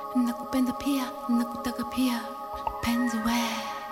nakupenda pia, nakutaka pia, penzi we.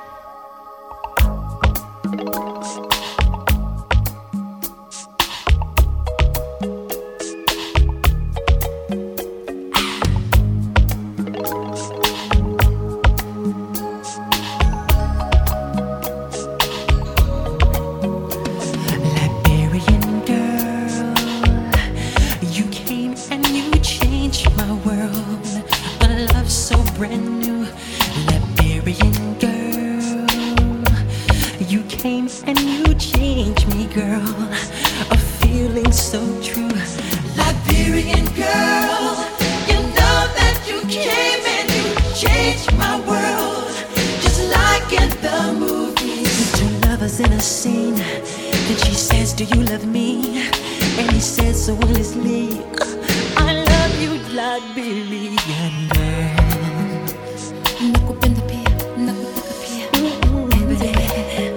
Brand new Liberian girl, you came and you changed me, girl. A feeling so true. Liberian girl, you know that you came and you changed my world, just like in the movies. Two lovers in a scene, then she says, "Do you love me?" And he says so honestly, "I love you, Liberian girl." Nakupenda pia, nakutaka pia, penzi we.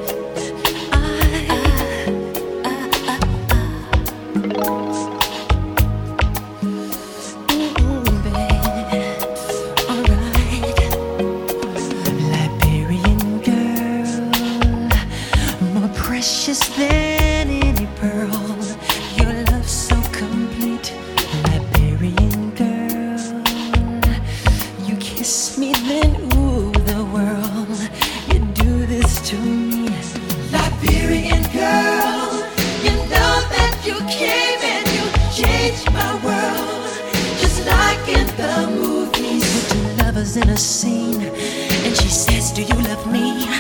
Liberian girl, more precious than any pearl. Your love so complete. Liberian girl, you kiss me then ooh the world. You do this to me. Liberian girl, you know that you came and you changed my world, just like in the movies. With two lovers in a scene, and she says, "Do you love me?"